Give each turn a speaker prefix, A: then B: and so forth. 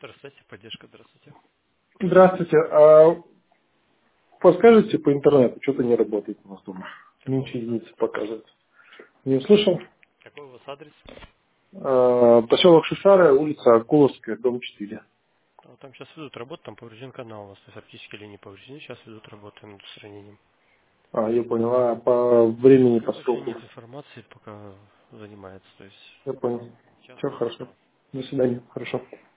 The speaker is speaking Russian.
A: Здравствуйте, поддержка, здравствуйте.
B: Здравствуйте. А подскажите по интернету, что-то не работает у нас дома.
A: Какой у
B: Меньше
A: вас адрес?
B: единицы показывает. Не услышал?
A: Какой у вас адрес?
B: Поселок Шишара, улица Акуловская, дом 4.
A: Там сейчас ведут работу, там поврежден канал у вас, то есть оптические линии повреждены, сейчас ведут работу над устранением.
B: Я понял. А по времени, по
A: Пока точно
B: сроку?
A: нет информации, пока занимается, то есть
B: Я понял.
A: сейчас
B: Все
A: будет
B: хорошо.
A: готово.
B: До свидания. Хорошо.